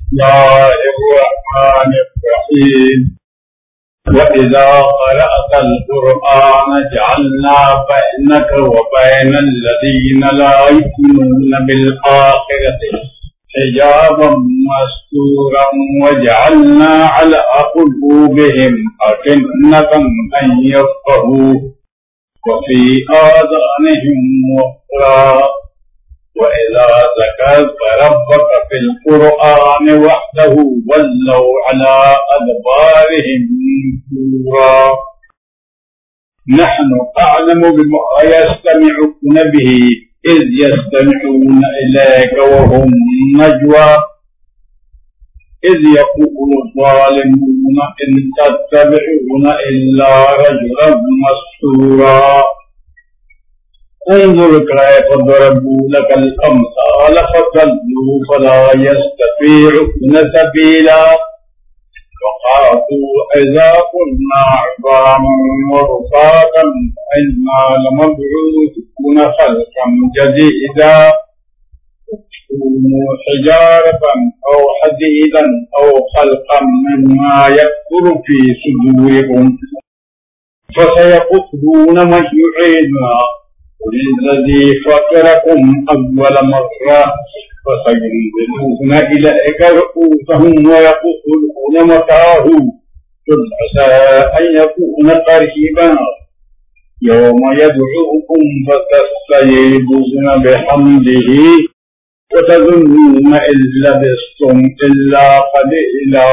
बिस्मिल्लाहिर्रहमानिर्रहीम वइज़ा क़रअतल क़ुरआन जअलना बैनक व बैनल लज़ीना ला युमिनूना बिल आखिरति हिजाबम मस्तूरम वजअलना अला क़ुलूबिहिम अकिन्नतन अन यफ़क़हू व फ़ी आज़ानिहिम वक़रा वइज़ा ज़करत रब्बक फ़िल क़ुरआन वहदहू वल्लौ अला अदबारिहिम नुफ़ूरा नहनु अअलमु बिमा यस्तमिऊन बिही इज़ यस्तमिऊन इलैका वहुम नजवा इज़ यक़ूलु ज़ालिमून इन तत्तबिऊन इल्ला रजुलन मस्तूरा انظر كيف ضربوا لك الأمثال فضلوا فلا يستطيعون سبيلا وقالوا إذا كنا عظاما ورفاتا إنا لمبعوثون خلقا جديدا كونوا حجارة أو حديدا أو خلقا مما يكبر في صدوركم فسيقولون من يعيدنا قل الذي فطركم أول مرة فسينزلون إليك رؤوسهم ويقولون متاه قل عسى أن يكون قريبا يوم يدعوكم فتستجيبون بحمده وتظنون إن لبثتم إلا قليلا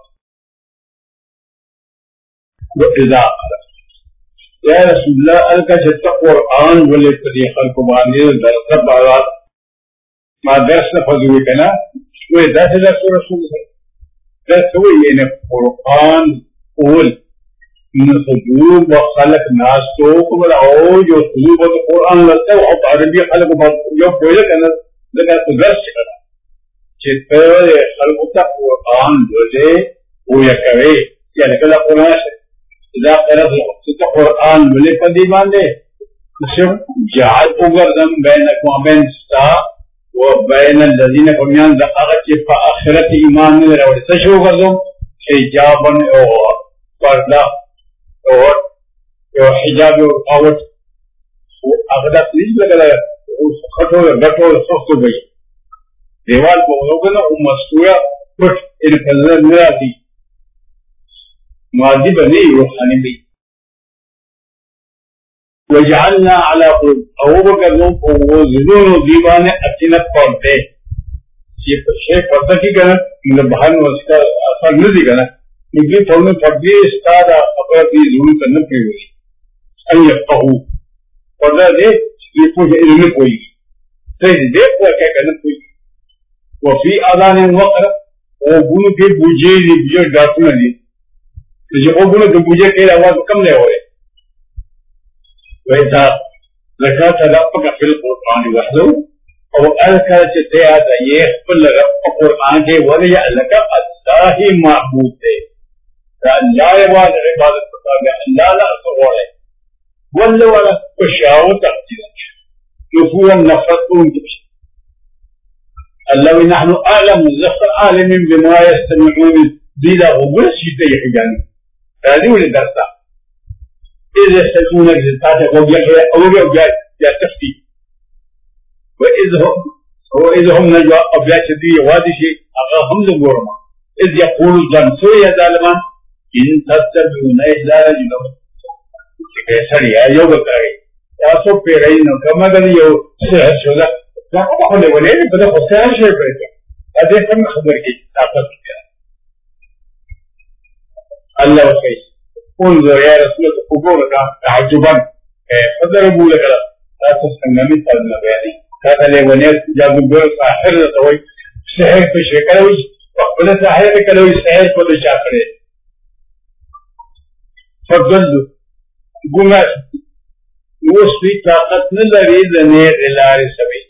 وإذا يا رسول الله الكشف القرآن والطريقة الكبانية درس بعض ما درسنا فضوي كنا وإذا درس رسول الله درس هو يعني القرآن قول من الصدور وخلق ناس توك ولا أو جو صدور القرآن لسه أو عربي خلق بعض جو كويلة كنا لكن درس كنا شتى خلق القرآن وجه ويكره يعني كلا قرآن إذا قرأت القرآن ولفظي باندې نشم جعل وګرځم بينك وبين الساعة وبين الذين فميان دقاقة چې په آخرت ایمان نه لري څه شو وګرځم حجابا او پردا او حجاب او رکاوټ هغه د پلیز لګل او خټو غټو سختو وي دیوال په وګنه او مستوره پټ ان کله نه راځي ماضي بني روحاني بي وجعلنا على قلوب او بكذوب او زدون ديوان اچنا پڑھتے یہ شے پڑھتا کی کنا من بہن واسطہ اثر نہیں کنا یہ فورن پڑھتے استاد اپنا بھی ضرور کرنا پڑے ان يفقهوا پڑھا دے یہ کوئی علم کوئی صحیح دے کو کیا کرنا کوئی وفي اذان وقر او بو کے بوجے دی ڈاکٹر نے जो बोले तो मुझे के आवाज कम नहीं हो रहे वैसा लगा तलफ़ का फिल कुरान वहदो और अलका से आता ये कुल कुरान के वली अलका अल्लाह ही माबूद है अल्लाह वाद इबादत करता है अल्लाह ला सवाल है वल्ले वाला खुशाओ तकदीर नफूर नफरतून अल्लाह नहनु अअलम ज़खर आलिम बिमा यस्तमिऊन बिला वगल सीते यजानी هذه ولا درسها إذا يستمعون للصلاة أو يجوا يستفتي وإذا هم نجوا أبيات شديد وادي شيء أغاهم لغورما إذ يقول الظن يا ظالمان إن تتبعون إلا رجلا سريع يوم التاريخ يا سو بيرين كما قال يو سهل شذا لا أقول ولا بدأ خسارة شيء بيته هذا كم خبر كي تعرف الله وخير انظر يا رسول الله قبولك تعجبا فضربوا لك لا تستنمي تلنا بياني هذا اللي ونيت جابوا بير ساحر توي سحر في شكلوي وقبل ساحر كلوي سحر كل شاكر فضلوا قمت وصفي طاقت نلري ذنير الى سبيل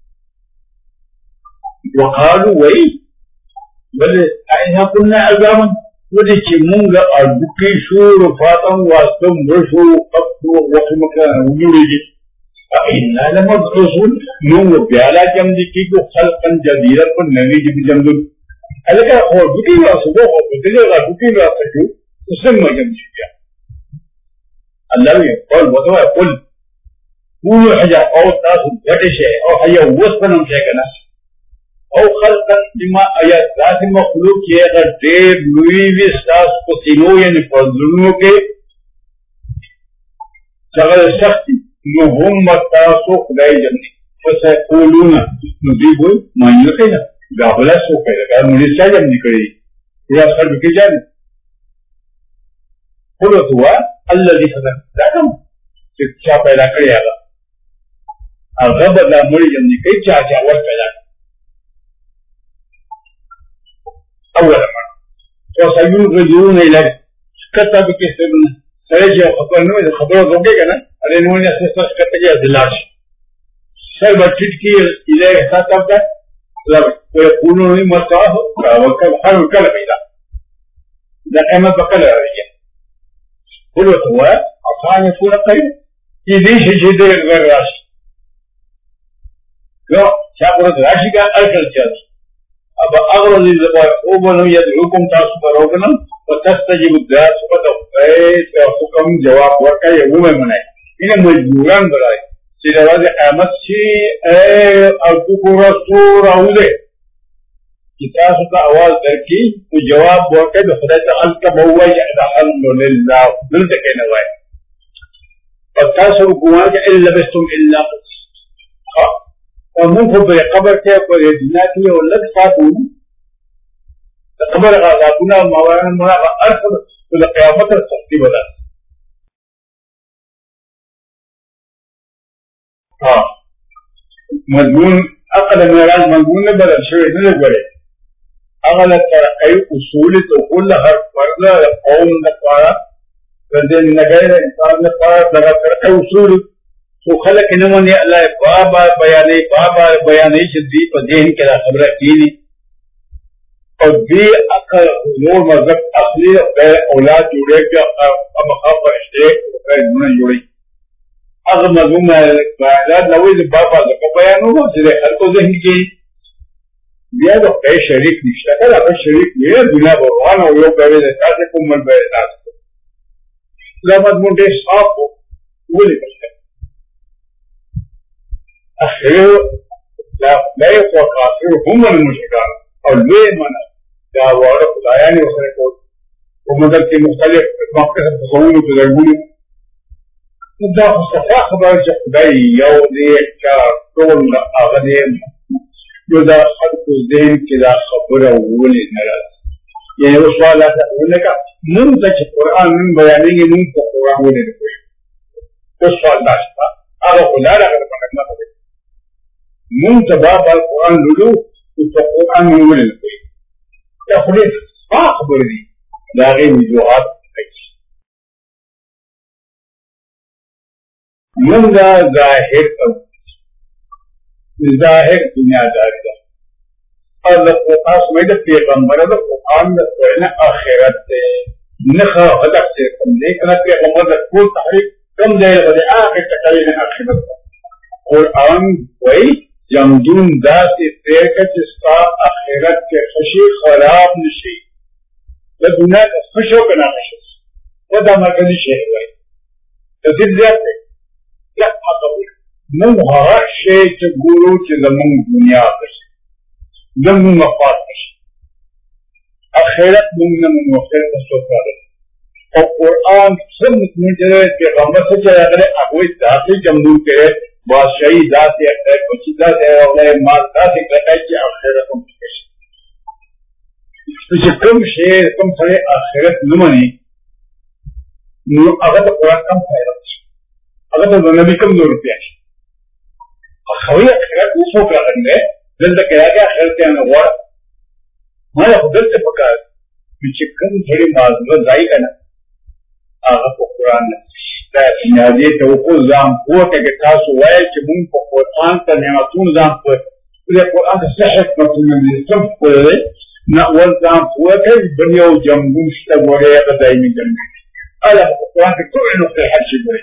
وقالوا وي بل احنا كنا عظاما ودي كمونغا أربكي شو رفاطم واسطم رشو قبضو وقمكا وجوريجي فإنا لمبعوثون نو بيالا جمدي كيكو خلقا جديدا ونمي جمدل ألك هو بكين رأسه بدليل بكين رأسه تسمى جمشية الله يقول وضوء يقول كل حاجة أو تاس بدشة أو حاجة وصفنا مشاكلنا أو خلقا لما آيات ذات مخلوق يغير دير لويس تاس كتنو يعني فضلنو के شغل سختي نهم تاسو خدای جنني فسيقولون نذيبون ما يلقينا غافل سو کړه دا مونږ څنګه نکړي یا سر کې ځان قل هو الذي خلقكم چې چا پیدا کړی هغه بدلا مړي جنني کوي چا ور پیدا اول مرة وسيخرجون إليك كتب كتبنا سرجع خبرنا إذا خبره ضوجي كنا أرينون يسوس كتجي أزلاش سر بتشكي إليك كتب ده لا ويقولون مصاه وكل حال كلا بيدا ده كما بكلا رجع كل هو أصلا يكون قريب يديش جدي غير راش لا شاكرت راشي كان أكل جالس أبا أغرض الزبائر أوبنوا يدعوكم تاسبروكنا وتستجيب الدعاء فتوقيت حكم جواب ورقا يقوم منعي إنه مجبوران براي سيدواز قامت شيء أرقوكو رسول أوله كتاسو کا آواز درکی تو جواب ورقا بخدای تعالك بوائی الحمد لله ملتك نوائی فتاسو قواك إلا بستم إلا ومنهم بقبر كيف ويدناتي ولد فاتون قبر غاضبنا وموانا مراقا أرسل ولقيامة السختي بدا مضمون أقل ميراج مضمون بدل شوئ نلقوله أقل ترقي أصول تقول هر فرد قوم نقارا فردين نغير إنسان نقارا ترقي أصول وخلق نموني الله بابا بياني جدي فدين كلا خبر كيني और भी अकल नूर मज़हब असली गैर औलाद जुड़े के मकाम पर इश्तेक गैर जुड़े जुड़ी अगर मज़मून है नवीद बाबा का बयान होगा जिसे हर को ज़हन की ये तो कई शरीक निश्चित है अगर शरीक ये दुनिया भगवान और लोग बैठे रहता है कुम्मल बैठे रहता है लमत मुंडे साफ हो वो निकलते أخير لا يتوقع هم المشركان أو ليه منا جاوار خدایانی وسره ومدد کې مختلف موقف تصور تدربوني دا صفا خبر چې خدای یو دې کار ټول هغه دې یو دا خلق ذهن کې دا خبره ولې نه راځي یعنی اوس والا څنګه موږ چې قرآن من بیانېږي موږ په قرآن ولې نه کوي اوس والا شته هغه خدای راغلی په نظر موږ ته دا قرآن لولو په قرآن ولې نه کوي دا خو دې خبرې دي دا غي وجوهات منگا ظاہر دنیا داری دا اللہ قرآن سمیدہ پیغمبر دا قرآن دا سوئینا آخرت دے نخا غدق سے کم دے کنا پیغمبر دا کول تحریف کم دے غدے آخر تقریب آخرت دا قرآن وی جمدون دا سی دیر کا جستا آخرت کے خشی خراب نشی دا دنیا دا خشو کنا خشی و دا مرکزی شہر وی دا دل زیاد دے لا قبول من هر شيء تقولوا كذا من دنيا بس دم مفاتش آخرت من وخير السفر القرآن سنة من جلد في غمرة سجل أقوي ذاتي جمدون كره باشي ذاتي كچ ذاتي أولي مال ذاتي لكي آخرت مفاتش كم شيء كم سري آخرت نماني أغد القرآن كم خيرت अगर तो नबी कम नूर रुपया अखवैया खैर को सोच रहा है जल्द कह गया खैर के हुआ हमारा खुद से पका पीछे कम थोड़ी माजूर जाई का ना आगे को कुरान नाज़िल तो को जाम को के खास हुआ है कि मुंह को कुरान का नेमतुन जाम को ये कुरान से सहित मतलब में सब को ना वल जाम को के बनियो जम्बू से बोले या दाई में जन्म अल्लाह कुरान के तो नो के हर चीज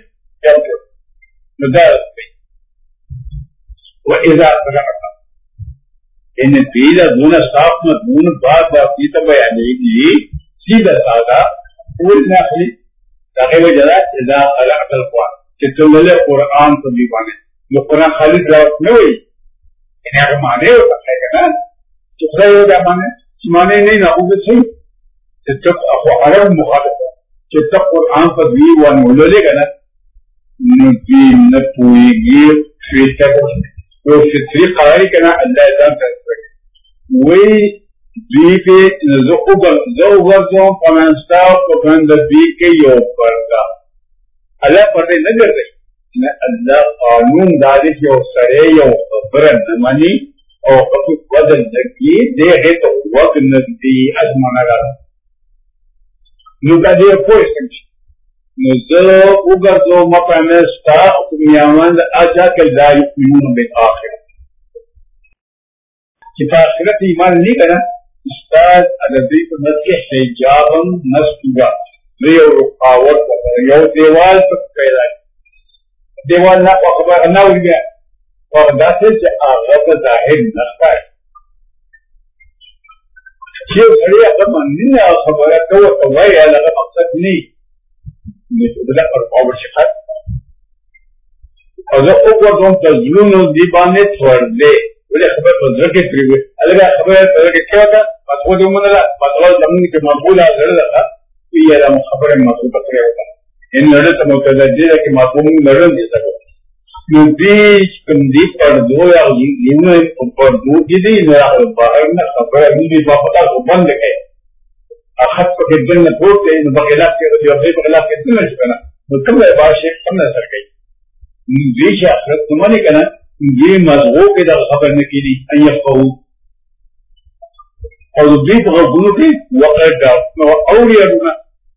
مدارس وإذا فرغت इन तीन दून साफ मजमून बात बाकी तो बयानेगी सीधा साधा पूरी नाखली ताकि वो जरा इजा अला अकल कुआन कि तुमने कुरान को दीवाने जो कुरान खाली ड्राफ्ट में हुई इन्हें अगर माने हो सकता है ना चुपड़ा हो क्या माने नहीं ना उसे सही जब आपको अरब मुखालिफ है कि तब कुरान पर भी वो अनुलेगा ना नबी न पूरी फिर तो फिर खराई करना अल्लाह जान कर वही द्वीपे जो पनास्ता पकंद द्वीप के योग करता अल्लाह पढ़े न कर रही अल्लाह कानून दारिश यो सरे यो खबर न मानी और कुछ बदल लगी दे है तो वक्त नदी आजमाना रहा नुका दे कोई संख्या नज़र उगर जो मपनास्ता मियामंद आजा के दाई यूं में आखिर kita akhirat iman ni kana ustaz ada di penasih hijabam nasbuga riyo rukawat riyo dewal terkailan dewal nak khabar ana uliya और दासे से आगत जाहिर नस्ता है ये बड़ी अगर माननी है खबर है तो वो वही है लगा मकसद नहीं निकला और पावर शिकायत और जब ऊपर तुम तजुन दीवाने छोड़ दे बोले खबर बदल के फिर हुए अलग खबर बदल के क्या होता मसबूत उम्र मतलब जमीन के मकबूल आ लड़ रहा तो ये रहा खबर मसबूत पकड़े होता इन लड़े तो मुतज़्ज़िर है कि मासूम लड़न दे सको क्योंकि कंदी पर दो या इन ऊपर दो दीदी मेरा बाहर ना खबर भी वापस को बंद है अखत को दिन में बोलते इन बगैला के जो अपने बगैला के दिन में करना तो कम है बात से कम नजर गई ये शास्त्र तुम्हारे कहना ये मजबूत के दर खबर न की अय्यफ कहूँ और भी तो गुरु की वक़्त डाल और ये अपना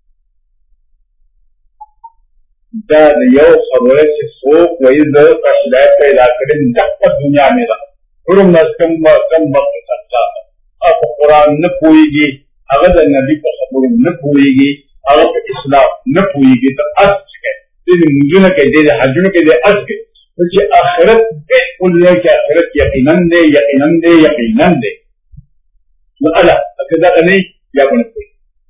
दाद यो खबर से सोख वही दर का शिदायत का इलाके में जब दुनिया में रहा कुरुम नस्कम वक्त सकता अब कुरान न पूरीगी अगर नबी का खबर न पूरीगी अगर इस्लाम न पूरीगी तो अस्त है तेरे मुझे न कह दे हजन के दे अस्त है क्योंकि आखिरत बिल्कुल है कि आखिरत यकीनन दे तो अल्लाह अकदा नहीं या बनते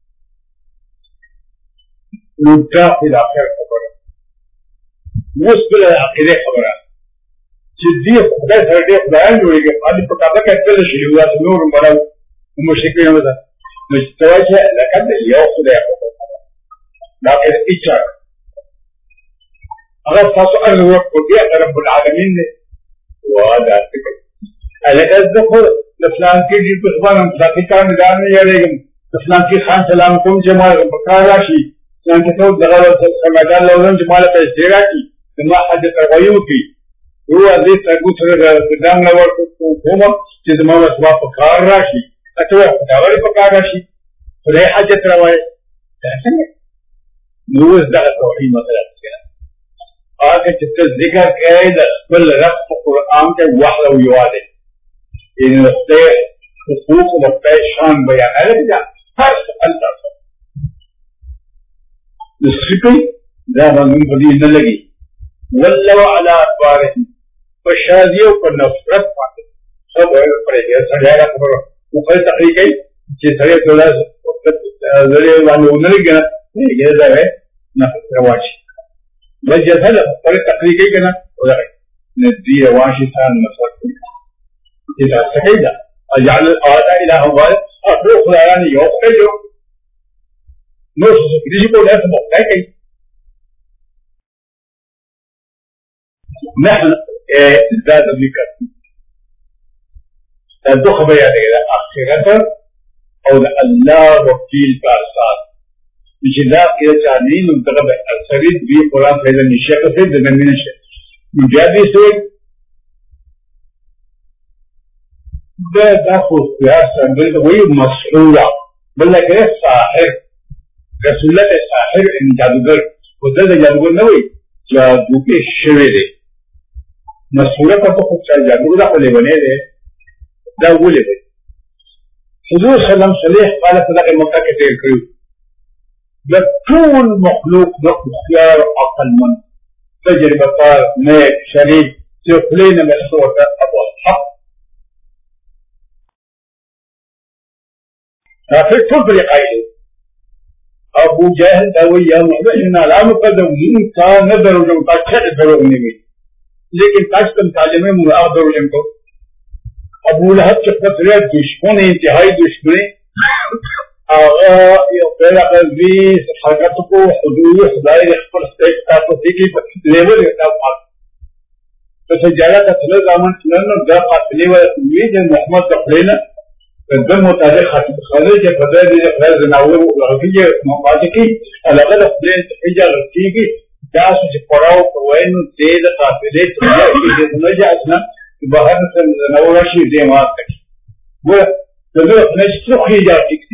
लुटा फिर आखिर खबर मुश्किल है आखिर खबर जिद्दी खुदा सरदे खुदा जोड़ेंगे आदि पकाता कहते हैं शुरू हुआ तो नूर बड़ा मुश्किल होता मुश्किल है लेकिन ये खुदा खबर लेकिन इच्छा अगर फसल वक्त हो गया रब्बुल आलमीन ने वादा अलग देखो इस्लाम की जी को सुबह हम साकिता निदान में यारेगम इस्लाम की खान सलाम कुम जमाल बकाराशी इस्लाम के तो दगा समाजा लोगन जमाल पे देगा की तुम हज करवायु की वो अजीज तगु छरे दाम लवर को होम कि तुम सुबह बकाराशी अथवा दावरी बकाराशी रे हज करवाए ऐसे में नूर दगा तो ही मसला है आगे जिसका जिक्र है बल रफ्त कुरान के वहला विवादे इन रफ्ते हुकूक रफ्ते शान बयान है लेकिन हर अल्लाह जिसकी दामन बदी न लगी वल्लव अला अतवारे बशादियों पर नफरत पाते सब पड़ेगा सजाया खबर ऊपर तकरीक है जिसरे थोड़ा जरिए वाले उन्हें गया नहीं गया है नफरत रवाज वजह है पर तकरीक है ना उधर नदी वाशी सान मसला इधर सकेगा अजाल आदा इला हवाल और वो खुदा ने योग कर जो नो किसी को नहीं समझता है कहीं नहन ज़्यादा निकल दो खबर याद है आखिरत और अल्लाह वकील का साथ इजला के चालीन उनका असरित भी कुरान पहले निश्चय से जमीन से मुजादी से दाखो यार संगल वही मसरूरा बोला के साहिर रसूल के साहिर इन जादूगर उधर जादूगर न हुई जादू के शिवे दे मसूरा का तो कुछ जादूगर को ले बने दे दाऊ ले बने हुजूर सल्लल्लाहु अलैहि वसल्लम काला खुदा के मक्का के तेल करू लखूल मखलूक बख्तियार अक्लमंद तजर्बाकार नेक शरीफ जो खुले न महसूस होता अब हक كافر كفر قائل ابو جهل او يا محمد ان لا مقدم كان نظر لو تاكد دروني लेकिन ताकतम तालिमे मुआदर इनको अबू लहब के खतरे दुश्मन इंतहाई दुश्मन आगा पहला कभी हरकत को हदूद खुदाई पर स्टेट का तो देखी लेवल का तो ज्यादा का चले दामन चलन दा फासले व उम्मीद मोहम्मद तफलेना قدم متعلق خارج فضائل الإخراج النووي والغربية مقاطعي अलग अलग प्लेन तफीजा रखी की जास से पड़ाव वैन तेज काफिले तफीजा की समझ आसना बाहर से नवराशी देमाग तक वो तो अपने सुखी जाती थी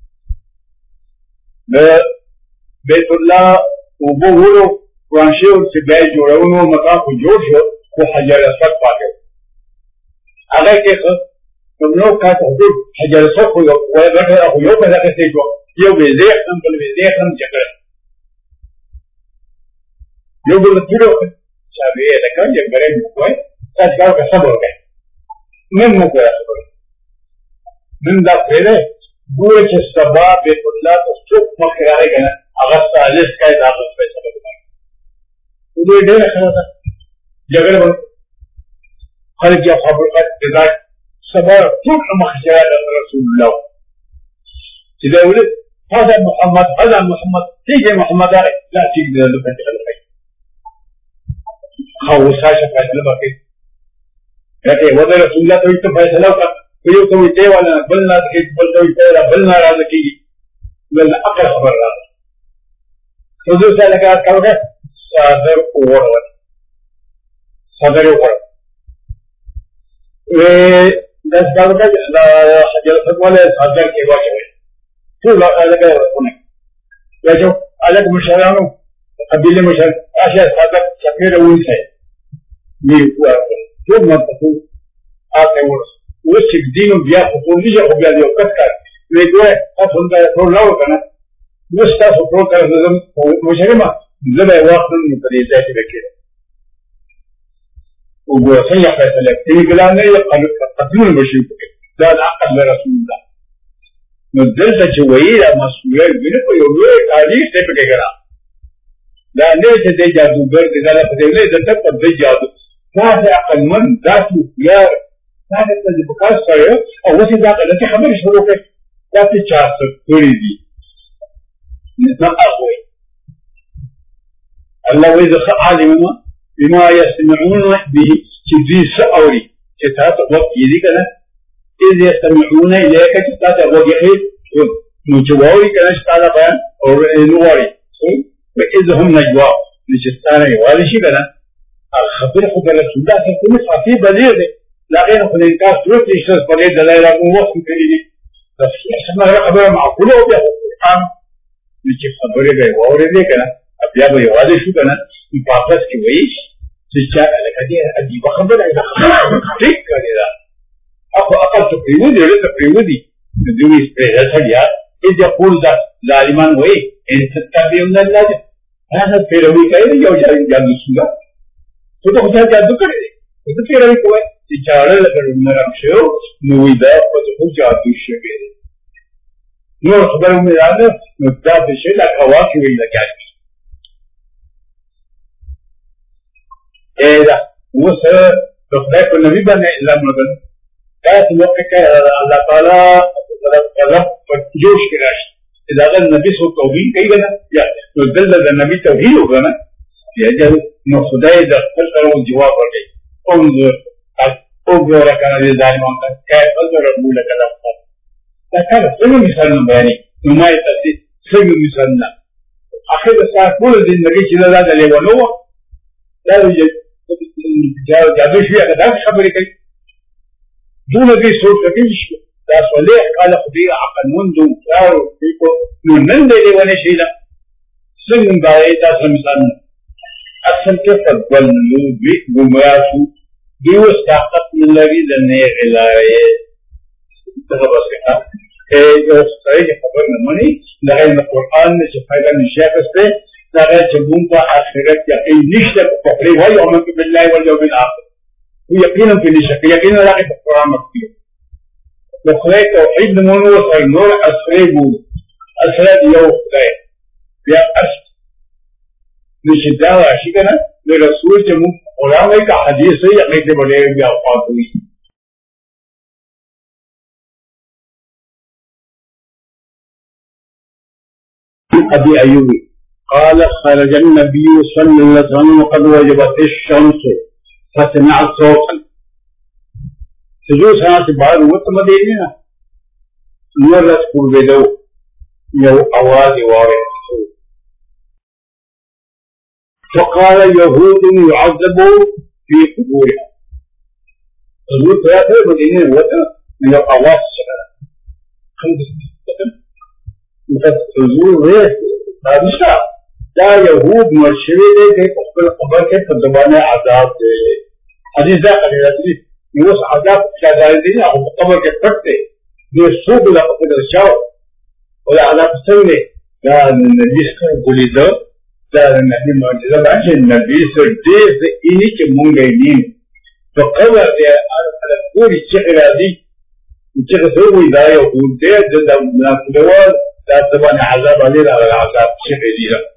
बेतुल्ला वो कुरानशे से बैच जोड़ा उन्होंने मकान को जोड़ वो हज़ार असद पा गए आगे के तुम लोग का तो हज़ार असद को वो बैठे हो यो पैदा कैसे जो ये विदेश हम कल विदेश हम जगह यो बोल तुरो चाबी है लेकिन ये बड़े मुकोय सच का सब हो गए मैं मुकोय من دا پھیرے بوئے چھے سبا بیت اللہ تو سوک مخیرائے گئے اغسطہ علیس کا اداغت پیسہ بگنائے ادوئے دیر اخرا تھا جگر بن خلق یا خبر قد اداغ سبا سوک مخیرائے گئے رسول اللہ چیزے اولی هذا محمد تیجے محمد آئے لا چیز دے دو پیسہ بگنائے خواہوسا شفایت لباقی کہتے وضع رسول اللہ تو ایک فیصلہ ہوتا ويو توي تيوانا بلنا تكيد بلتوي تيوانا بلنا رازكي بلنا أقل خبر رازك حضور سألك أتكالك صادر أورا ودس بالك حجر فتوالي صادر كيوا شوي شو لا قالك يقولك يجو قالك مشارانو قبيلة مشار أشياء صادر شكير ويسي ميقوا شو ما تقول آتي ورس وشك دينو بيا خطول ليجا وبيا ديو كتكار ويدوه أفضل دا يطول لاو كنا وشتا سطول كار نظم وشرما زبا واقع من طريقات بكير وبوا سيح فيسلك تيجي كلامنا يقلق قتلون بشيء بكير لا العقل لرسول الله نزلت جوائية مسؤولية بنكو يولوه تاريخ تبكي كرا لا ليس دي جادو برد لا لفظي ليس تبقى دي جادو فهذا عقل من ذاته يا هذا الذي بكاس صاير أو وسي ذاك التي خبر شروع في ذات الشخص تريدي نتنقى الله وإذا علم بما يستمعون به تجي سأوري تتات وقت يدي كنا إذ يستمعون إليك تتات وقت يخير نجواري كنا شتانا بيان أو نواري وإذ هم نجوا نشتانا يوالي شي كنا الخبر خبر رسول الله تكون صافي بليغ لا غير من الإنكار سلوك يشتغل بليد دلائل ووقت كريمي تصحيح سمع خبر معقولة وبيأخذ القرآن نجيب خبره بي وورده كنا أبيا بي واضح شو كنا مفاقس كي ويش تشاء لك دي أجيب خبر إذا خبر تك كده أخو أقل تقريبودي ولا تقريبودي ندوي سبريد سريات إذ يقول ظالمان وي إن تتبعون الله هذا فيروي كاين يوجد جادو سودا تو خدا جادو كده تو فيروي كوي تجارة لكرمنا شو نويدا وتقول جادو شبيه نور خبرهم هذا نبدأ بشيء لا كواكب ولا كذا إذا وصل تخبرك النبي بنا إلا مبن كات وقت الله تعالى رب جوش كراش إذا قال النبي صلى الله عليه وسلم كي بنا يا ندل النبي توحيد وبنا يجعل نخداي دخل كلام الجواب عليه انظر أوبرا كان لذلك ما كيف أنظر ربنا كلام لكن سلم مثالنا بياني نما يتأتي سلم مثالنا آخر الساعة كل دين نبي جل الله عليه ونوع لا يوجد جادو شوية كذا خبري كي دون ذي صوت كتيش لا صليح قال خبير عقل منذ كار فيكو ننن لي ونشيلا سلم بايتا سلمسان أكثر كيف تقبلنو بيك بمراسو ديو استعقت من الذي لنه غلاية تخبص كتا صحيح خبر نماني لغاية القرآن نشفايدا نشيخ استه لغاية جبون تا آخرت يقين نشتك فقري وهي أمنك بالله واليوم الآخر ويقينا في نشك يقينا لغاية القرآن مكتير خدای توحید نمونه سره نور اسره بود اسره یو خدای بیا اصل نشي دا راشي کنه د رسول چې موږ قرآن وایي که حدیث وایي هغې ته به ډېر بیا خوا کوي. أبي أيوب قال خرج النبي صلى الله عليه وسلم وقد وجبت الشمس فسمع صوتا سجود ساعة بعد وتمديننا مرت قربدو يو أواز وارد فقال يهود يعذبوا في قبورها سجود ساعة مدينة وتا من الأواز شكرا حضور ہے بادشاہ دا یہود مرشوی دے کہ اقبل قبر کے تدبانے عذاب دے حدیث دا قلی رسلی نوس عذاب شاداری دینا اقبل قبر کے پڑتے دے سوق لقبل رشاو ولا عذاب سونے دا نبی سر قلی دا دا نبی معجزہ بانچے نبی سر دیر سے اینی کے مونگے نیم تو قبر دے على پوری چخرا دی چخر سوئی دا یہود دے دا منافدوال لا تبني عذاب علينا على العذاب شيء جديد